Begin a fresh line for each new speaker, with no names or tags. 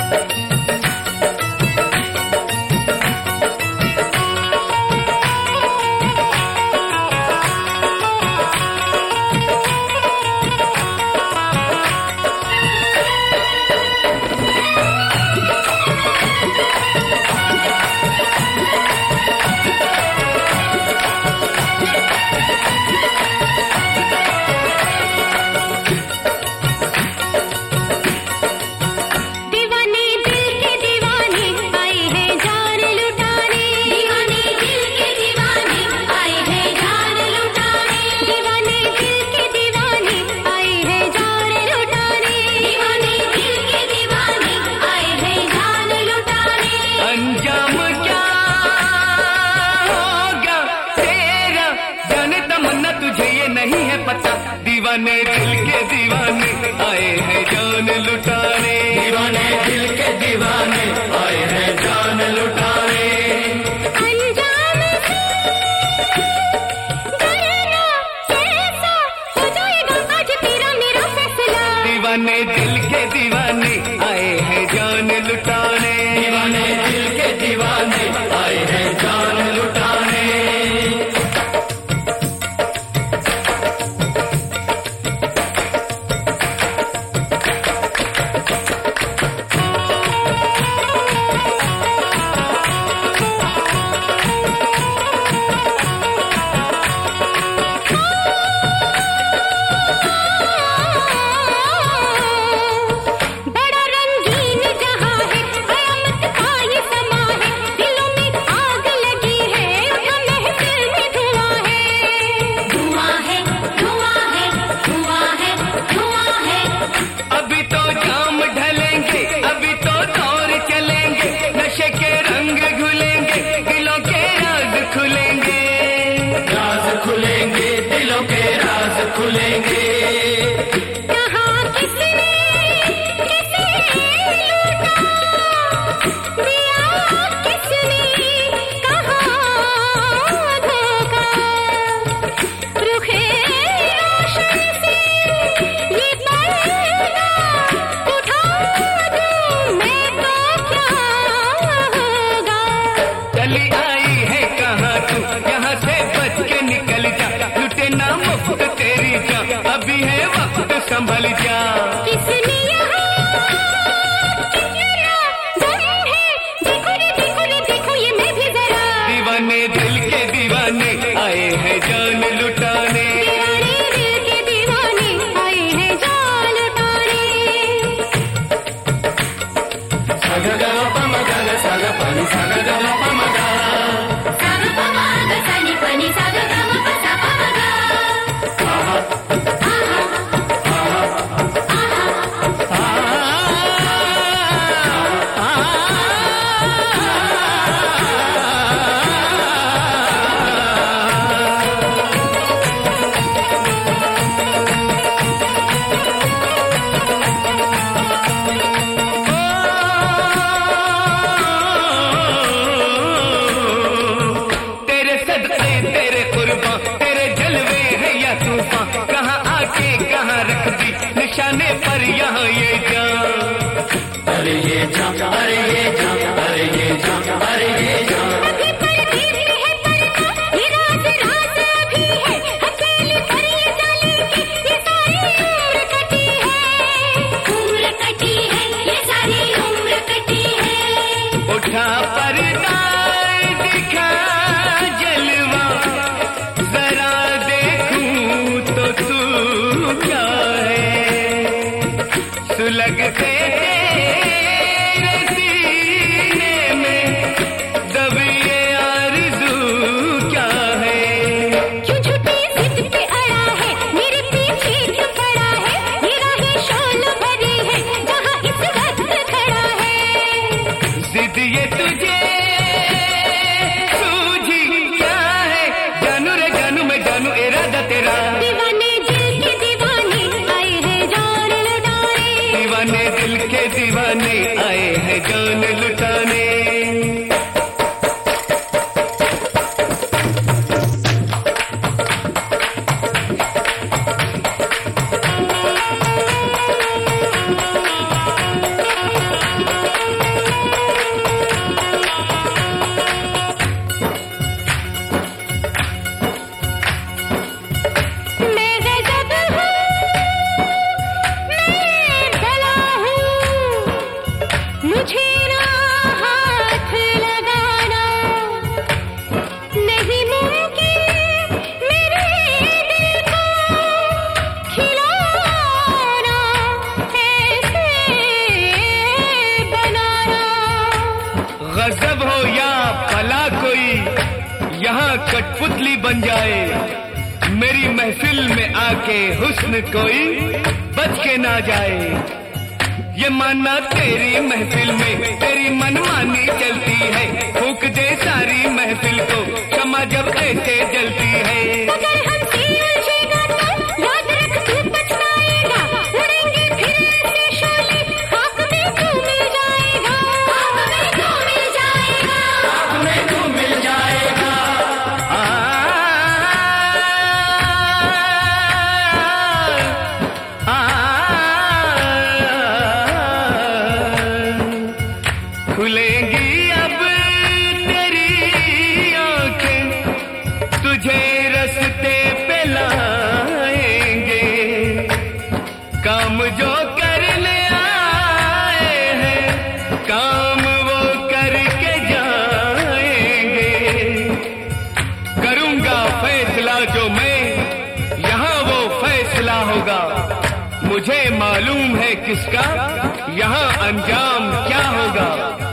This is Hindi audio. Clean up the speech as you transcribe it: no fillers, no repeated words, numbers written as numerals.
दीवाने दिल के दीवाने आए हैं जान लुटाने, दीवाने दिल के दीवाने आए हैं जान लुटाने।
अंजाम से डरना कैसा हो जाएगा आज तेरा मेरा फैसला।
दीवाने दिल के दीवाने आए हैं जान लुटाने, दीवाने दिल के दीवाने आए हैं जान लुटाने। खुलेंगे
कहाँ किसने किसे लूटा दिया, किसने कहाँ धोखा। रुखे रोशन से ये पर्दा उठा दूं मैं तो क्या होगा।
चली आई है कहाँ तू, यहाँ से बच के निकल जा, लुटे ना मुफ्त तेरी जान, अभी है वक्त संभल जा।
किसने यहाँ कितना दम है, देखो रे देखो रे देखो ये मैं भी जरा।
दीवाने दिल के दीवाने आए हैं जान लुटाने,
दीवाने दिल के दीवाने आए हैं जान लुटाने।
सागा गा पा मा गा गा सागा पानी सागा गा पा मा गा,
सागा पा मा गा सानी पानी सागा गा मा पा सा पा मा गा।
तेरे सदके तेरे कुर्बान तेरे जलवे है या तूफान, कहाँ आके कहाँ रख दी निशाने पर यहाँ ये जान। अरे ये जान अरे ये जान अरे ये जान अरे ये जान।
अभी परदेश में है परदा, ये राज राज अभी है, अकेले पर ये चलेगी ये सारी उम्र कटी है। उम्र कटी है ये सारी उम्र कटी है।
उठा पर्दा दिखा जलवा, जरा देखूं तो तू क्या है, सुलगते तेरे सीने में दबिए आरज़ू क्या है।
क्यों झूठी जिद पे अड़ा है, मेरे पीछे क्यों पड़ा है, मेरा ही शोल भरी है जहाँ इस वक्त खड़ा है।
जिद ये तुझे सूझी क्या है, जानू रे जानू मैं जानू इरादा तेरा।
दीवाने दिल के दीवाने आए हैं जान लुटाने,
दीवाने दिल के दीवाने आए हैं जान लुटाने। बन जाए, मेरी महफिल में आके हुस्न कोई बच के ना जाए। ये माना तेरी महफिल में तेरी मनमानी चलती है, फूक दे सारी महफिल को क्षमा जब ऐसे जलती है।
अगर हमसे उलझेगा तो याद रख तू पछताएगा, उड़ेंगे फिर ऐसे शोले, खाक में तू मिल जाएगा, खाक में तू मिल जाएगा,
खाक में तू मिल जाएगा। खुलेंगी अब तेरी आंखें, तुझे रस्ते पे लाएंगे, काम जो करने आए हैं काम वो करके जाएंगे। करूंगा फैसला जो मैं, यहाँ वो फैसला होगा, मुझे मालूम है किसका यहाँ अंजाम क्या होगा।